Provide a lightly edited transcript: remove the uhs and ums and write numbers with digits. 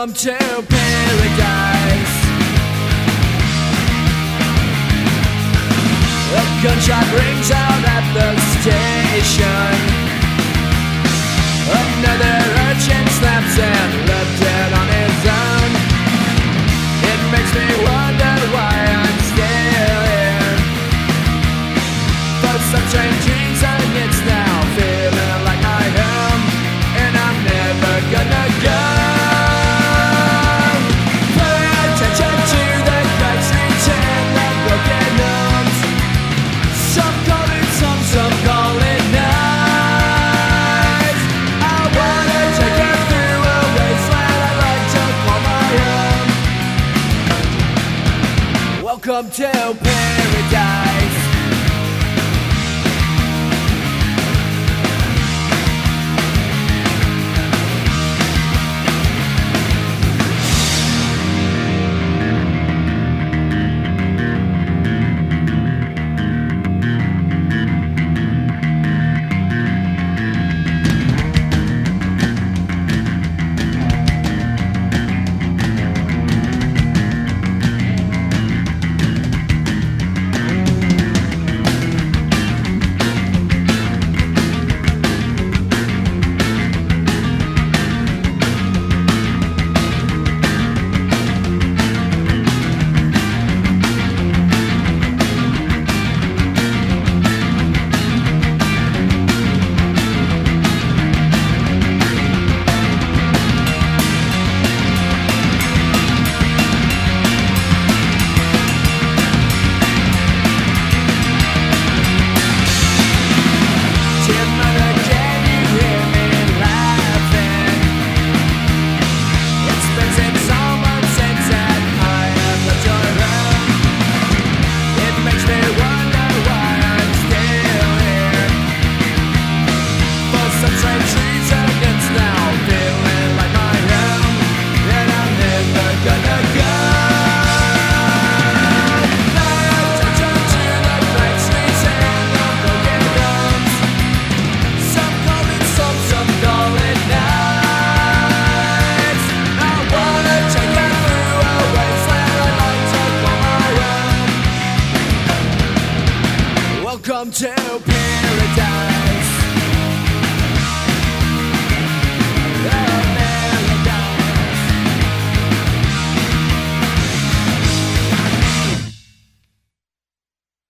Welcome to paradise. A gunshot rings out at the station. Another urchin snaps and left dead on his own. It makes me wonder why I'm still here. For some strange reason it's now feeling like my home, and I'm never gonna go. Pay attention to the countries and the broken homes. Some call it some call it nice. I wanna take you through a wasteland I like to call my own. Welcome to paradise.